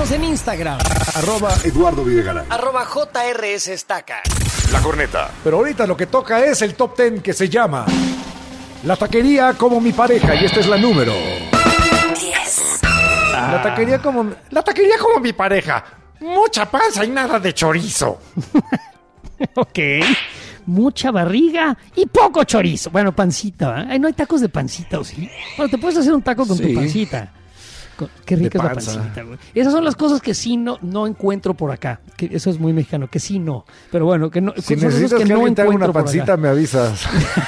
Síguenos en Instagram. @Eduardo Videgaray. @JRS Estaca. La Corneta. Pero ahorita lo que toca es el top 10 que se llama La taquería como mi pareja. Y esta es la número 10. La taquería como mi pareja. Mucha panza y nada de chorizo. Ok. Mucha barriga y poco chorizo. Bueno, pancita, ¿eh? Ay, no hay tacos de pancita, ¿o sí? Bueno, te puedes hacer un taco con Sí. tu pancita. Qué rica es la panza. pancita, güey. Esas son las cosas que sí no encuentro por acá. Que eso es muy mexicano, que sí no. Pero bueno, que no. Si son cosas necesitas que no alguien te haga una encuentro por pancita, acá. me avisas.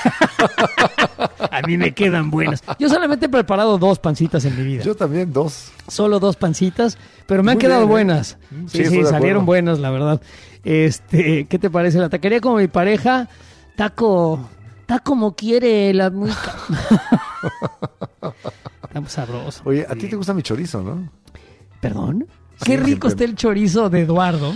A mí me quedan buenas. Yo solamente he preparado 2 pancitas en mi vida. Yo también, 2. Solo 2 pancitas, pero me han Muy quedado bien, ¿eh? buenas. Sí, Sí, estoy de salieron acuerdo. buenas, la verdad. ¿Qué te parece? La taquería como mi pareja, taco como quiere la música. Está sabroso. Oye, a ti te gusta mi chorizo, ¿no? ¿Perdón? Sí, Qué rico siempre. está el chorizo de Eduardo.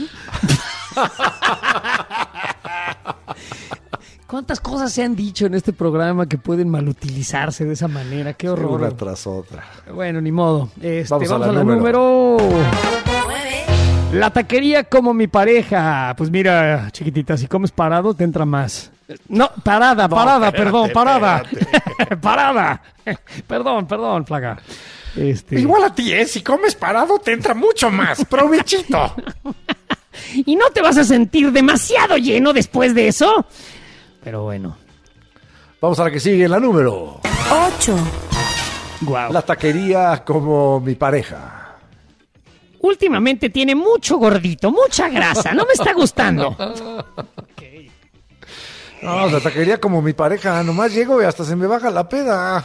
¿Cuántas cosas se han dicho en este programa que pueden malutilizarse de esa manera? Qué horror. Una tras otra. Bueno, ni modo. Vamos a la número. número... 9. La taquería como mi pareja. Pues mira, chiquitita, si comes parado te entra más. No, parada, perdón, parada. Parada. Perdón, plaga. Igual a ti, si comes parado te entra mucho más. Provechito. ¿Y no te vas a sentir demasiado lleno después de eso? Pero bueno. Vamos a la que sigue, la número 8. Guau. La taquería como mi pareja. Últimamente tiene mucho gordito, mucha grasa. No me está gustando. No, la taquería como mi pareja. Nomás llego y hasta se me baja la peda.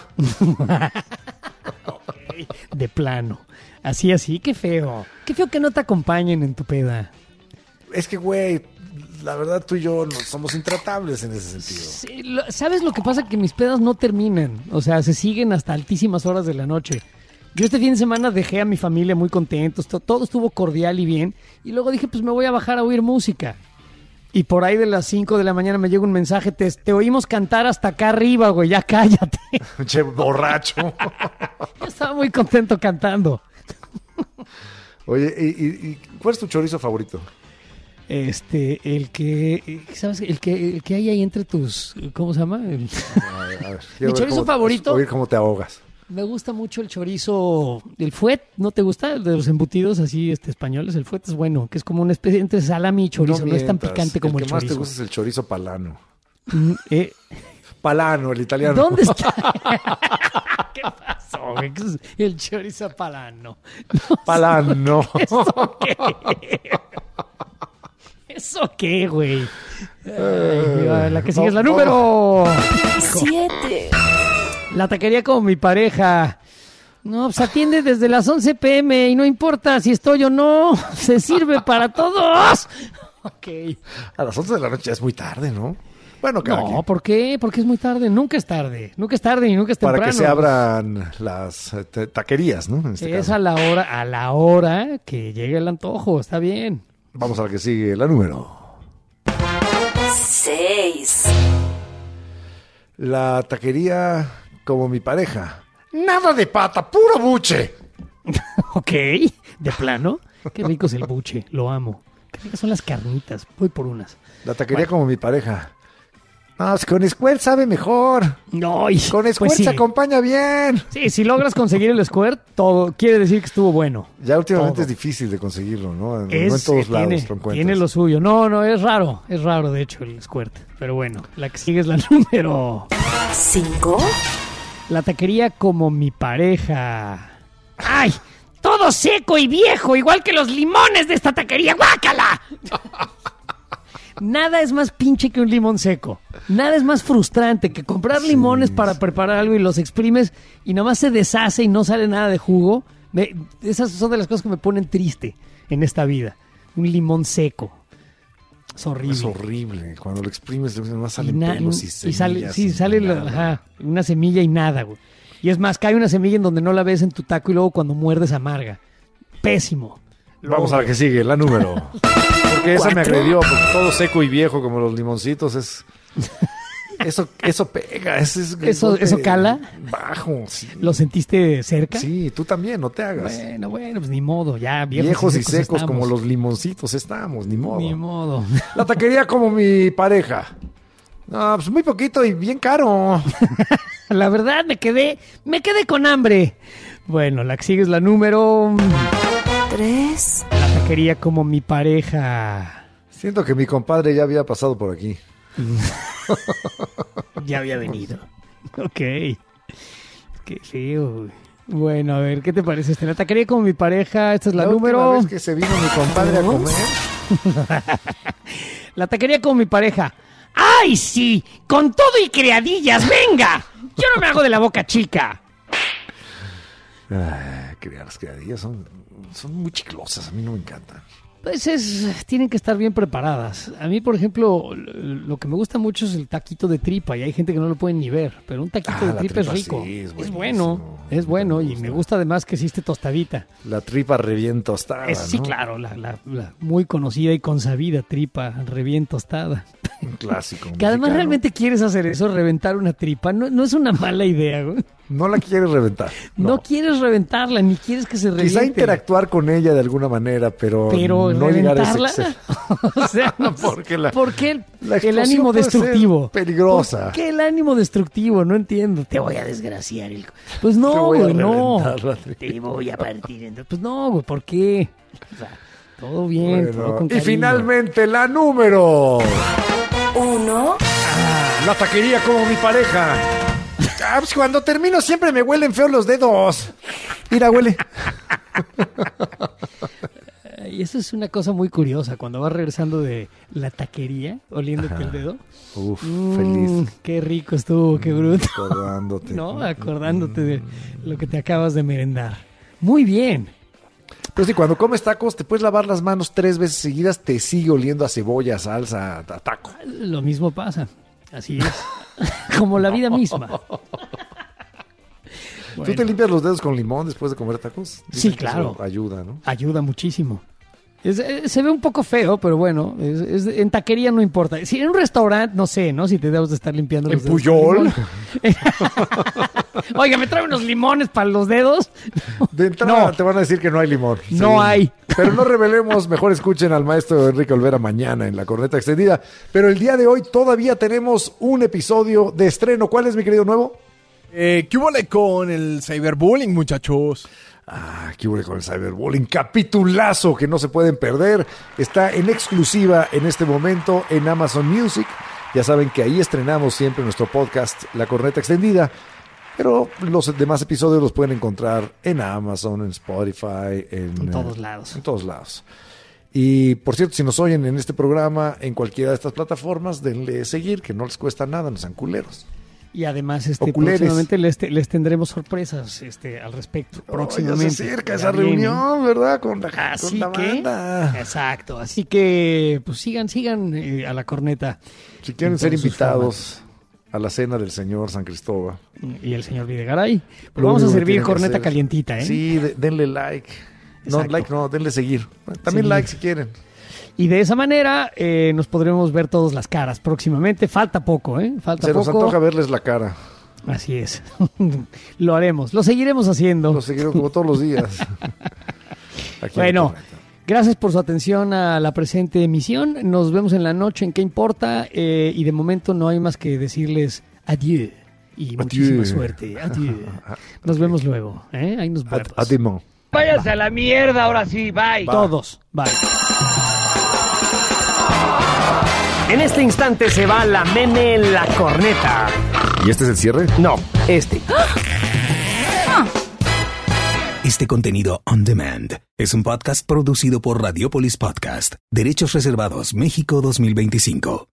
De plano. Así, qué feo. Qué feo que no te acompañen en tu peda. Es que, güey, la verdad tú y yo no somos intratables en ese sentido. Sí, ¿sabes lo que pasa? Que mis pedas no terminan. O sea, se siguen hasta altísimas horas de la noche. Yo este fin de semana dejé a mi familia muy contentos. Todo estuvo cordial y bien. Y luego dije, pues me voy a bajar a oír música. Y por ahí de las 5 de la mañana me llega un mensaje. Te oímos cantar hasta acá arriba, güey. Ya cállate. Che, borracho. Yo estaba muy contento cantando. Oye, ¿y cuál es tu chorizo favorito? El que, ¿sabes? El que hay ahí entre tus, ¿cómo se llama? A ver, Mi chorizo favorito. Oír cómo te ahogas. Me gusta mucho el chorizo, el fuet, ¿no te gusta? El de los embutidos así españoles, el fuet es bueno, que es como una especie entre salami y chorizo, no es tan mientas. picante como el que más te chorizo. gusta es el chorizo palano. ¿Eh? Palano, el italiano. ¿Dónde está? ¿Qué pasó, güey? ¿Qué es el chorizo palano? No, Palano. ¿eso qué? ¿Eso qué, güey? Ay, la que sigue es la número 7. La taquería como mi pareja. No, pues atiende desde las 11 p.m. y no importa si estoy o no. Se sirve para todos. Ok. A las 11 de la noche ya es muy tarde, ¿no? Bueno, cada No, quien. ¿por qué? Porque es muy tarde. Nunca es tarde. Nunca es tarde y nunca es temprano. Para que se abran las taquerías, ¿no? En este Es caso. a la hora que llegue el antojo. Está bien. Vamos a la que sigue, la número. 6. La taquería como mi pareja. Nada de pata, puro buche. Ok. ¿De plano? Qué rico es el buche. Lo amo. Qué ricas son las carnitas. Voy por unas. La taquería como mi pareja. No, es que con Squirt sabe mejor. No, y- Con Squirt pues sí. se acompaña bien. Sí, si logras conseguir el squirt, todo quiere decir que estuvo bueno. Ya últimamente Todo. es difícil de conseguirlo, ¿no? No en todos lados lo encuentras. tiene lo suyo. No, es raro de hecho el squirt. Pero bueno, la que sigue es la número. 5. La taquería como mi pareja. ¡Ay! Todo seco y viejo, igual que los limones de esta taquería. ¡Guácala! Nada es más pinche que un limón seco. Nada es más frustrante que comprar limones para preparar algo y los exprimes y nomás se deshace y no sale nada de jugo. Esas son de las cosas que me ponen triste en esta vida. Un limón seco. Es horrible. Es horrible. Cuando lo exprimes, no Y salen pelos y semillas. sale nada. una semilla y nada, güey. Y es más, cae una semilla en donde no la ves en tu taco y luego cuando muerdes amarga. Pésimo. Vamos a la que sigue, la número. Porque esa me 4. agredió, porque todo seco y viejo como los limoncitos es... Eso pega. ¿Eso cala? Bajo, sí. ¿Lo sentiste cerca? Sí, tú también, no te hagas. Bueno, pues ni modo, ya Viejos y secos estamos. como los limoncitos estamos, ni modo. Ni modo. La taquería como mi pareja. No, pues muy poquito y bien caro. La verdad, me quedé con hambre. Bueno, la que sigue es la número 3. La taquería como mi pareja. Siento que mi compadre ya había pasado por aquí. Ya había venido. Ok. Qué feo, güey. Bueno, a ver, ¿qué te parece este? La taquería como mi pareja. Esta es la número... última vez que se vino mi compadre a comer. La taquería como mi pareja. ¡Ay, sí! ¡Con todo y creadillas! ¡Venga! Yo no me hago de la boca chica. Las criadillas son muy chiclosas. A mí no me encantan. Pues tienen que estar bien preparadas. A mí, por ejemplo, lo que me gusta mucho es el taquito de tripa y hay gente que no lo puede ni ver, pero un taquito de la tripa es tripa rico. sí, es bueno y gusta. me gusta además que existe tostadita. La tripa revién tostada, Sí, ¿no? claro, la muy conocida y consabida tripa revién tostada. Un clásico. Que además mexicano. realmente quieres hacer eso, reventar una tripa. No es una mala idea, güey. No la quieres reventar. No quieres reventarla, ni quieres que se reviente. Quizá interactuar con ella de alguna manera, pero no llegar a ese reventarla. exceso. O sea, ¿Por qué la el explosión ánimo puede ser destructivo? peligrosa. ¿Por qué el ánimo destructivo? No entiendo. Te voy a desgraciar el... Pues Te no, voy a güey, no. reventar la tripa. Te voy a partir. Pues no, güey, ¿por qué? O sea, todo bien, todo Bueno, con y cariño. finalmente la número. 1. La taquería como mi pareja. Pues cuando termino siempre me huelen feos los dedos. Mira, huele. Y eso es una cosa muy curiosa. Cuando vas regresando de la taquería, oliéndote el dedo. Uf, feliz. Qué rico estuvo, qué bruto. Acordándote. No, acordándote de lo que te acabas de merendar. Muy bien. Pero sí, cuando comes tacos, te puedes lavar las manos 3 veces seguidas, te sigue oliendo a cebolla, salsa, a taco. Lo mismo pasa. Así es. Como la vida misma. ¿Tú te limpias los dedos con limón después de comer tacos? Sí, que claro. eso ayuda, ¿no? Ayuda muchísimo. Se ve un poco feo, pero bueno, en taquería no importa. Si en un restaurante, no sé, ¿no? Si te debes de estar limpiando los ¿En dedos. Puyol? Oiga, ¿me trae unos limones para los dedos? De entrada No. te van a decir que no hay limón. No según. hay. Pero no revelemos, mejor escuchen al maestro Enrique Olvera mañana en la corneta extendida. Pero el día de hoy todavía tenemos un episodio de estreno. ¿Cuál es, mi querido nuevo? ¿Qué hubo con el cyberbullying, muchachos? Aquí voy con el cyberbullying. Capitulazo que no se pueden perder. Está en exclusiva en este momento en Amazon Music. Ya saben que ahí estrenamos siempre nuestro podcast La Corneta Extendida. Pero los demás episodios los pueden encontrar en Amazon, en Spotify, En todos lados. En todos lados. Y por cierto, si nos oyen en este programa, en cualquiera de estas plataformas, denle seguir, que no les cuesta nada, no sean culeros. Y además, Oculeres. próximamente les tendremos sorpresas al respecto. Próximamente. Ya se acerca Ya esa viene. reunión, ¿verdad? Con la Así con la que, banda. exacto. Así que, pues sigan a la corneta. Si quieren en ser todos sus invitados a la cena del señor San Cristóbal. Y el señor Videgaray. Pues Lo vamos a único que servir tienen que corneta hacer- calientita, ¿eh? Sí, denle like. Exacto. No, denle seguir. También Seguir. like si quieren. Y de esa manera nos podremos ver todas las caras próximamente. Falta poco, ¿eh? Falta Se nos poco. antoja verles la cara. Así es. Lo haremos. Lo seguiremos haciendo. Lo seguiremos como todos los días. Aquí en Bueno, la corneta. gracias por su atención a la presente emisión. Nos vemos en la noche en ¿Qué importa? Y de momento no hay más que decirles adiós y muchísima suerte. Adiós. Nos vemos luego. Ahí nos vemos. Además. Váyase a la mierda ahora sí, bye. Todos. Bye. En este instante se va la meme en la corneta. ¿Y este es el cierre? No, este. Este contenido on demand es un podcast producido por Radiopolis Podcast, Derechos Reservados México 2025.